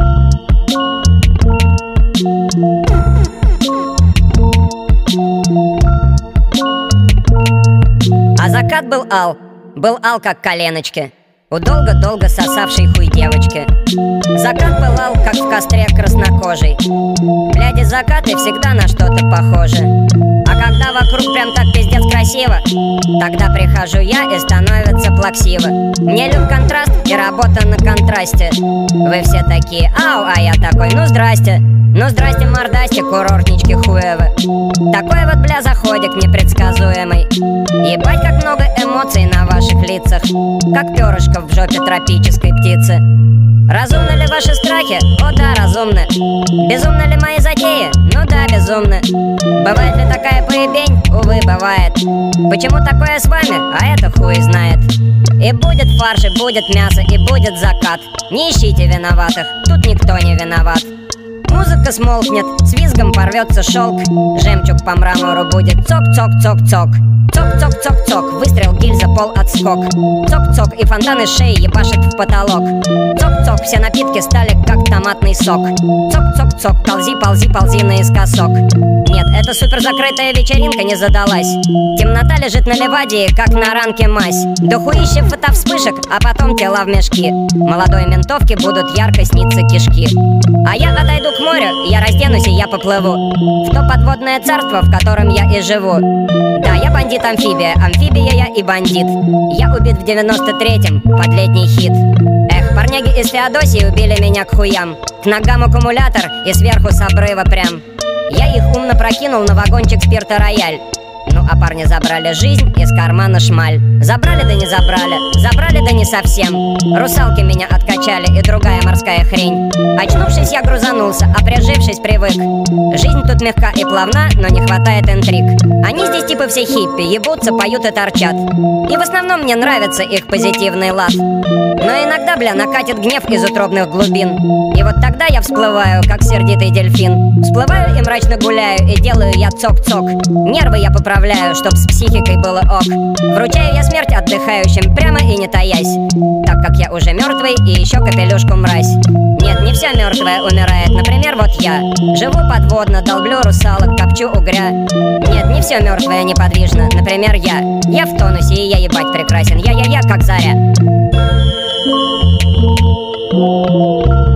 А закат был ал как коленочки у долго-долго сосавшей хуй девочки. Закат пылал, как в костре краснокожий. Глядя закаты всегда на что-то похоже. А когда вокруг прям так пиздец красиво, тогда прихожу я и становится плаксиво. Мне люб контраст и работа на контрасте. Вы все такие ау, а я такой ну здрасте. Ну здрасте, мордасти, курортнички хуевы. Такой вот, бля, заходик непредсказуемый. Ебать, как много эмоций на ваших лицах, как перышко в жопе тропической птицы. Разумны ли ваши страхи? О да, разумны. Безумны ли мои затеи? Ну да, безумны. Бывает ли такая поебень? Увы, бывает. Почему такое с вами? А это хуй знает. И будет фарш, и будет мясо, и будет закат. Не ищите виноватых, тут никто не виноват. Музыка смолкнет, с визгом порвется шелк. Жемчуг по мрамору будет цок-цок-цок-цок. Цок-цок-цок-цок, выстрел, гильза, пол, отскок. Цок-цок, и фонтан из шеи ебашит в потолок. Цок-цок, все напитки стали как томатный сок. Цок-цок-цок, ползи, ползи, ползи наискосок. Нет, эта супер закрытая вечеринка не задалась. Темнота лежит на левадии, как на ранке мазь. Дохуище фотовспышек, а потом тела в мешки. Молодой ментовке будут ярко сниться кишки. А я отойду к морю, я разденусь и я поплыву в то подводное царство, в котором я и живу. Да, я бандит-амфибия, амфибия я и бандит. Я убит в 93-м, под летний хит. Эх, парняги из Феодосии убили меня к хуям. К ногам аккумулятор и сверху с обрыва прям. Я их умно прокинул на вагончик спирта рояль. Ну а парни забрали жизнь из кармана шмаль. Забрали да не забрали, забрали да не совсем. Русалки меня откачали и другая морская хрень. Очнувшись, я грузанулся, а прижившись, привык. Жизнь тут мягка и плавна, но не хватает интриг. Они здесь типа все хиппи, ебутся, поют и торчат. И в основном мне нравится их позитивный лад. Но иногда, бля, накатит гнев из утробных глубин. И вот тогда я всплываю, как сердитый дельфин. Всплываю и мрачно гуляю, и делаю я цок-цок. Нервы я поправляю, чтоб с психикой было ок. Вручаю я смерть отдыхающим, прямо и не таясь. Так как я уже мертвый и еще капелюшку мразь. Нет, не все мертвое умирает, например, вот я. Живу подводно, долблю русалок, копчу угря. Нет, не все мертвое неподвижно, например, я. Я в тонусе и я ебать прекрасен, я как заря.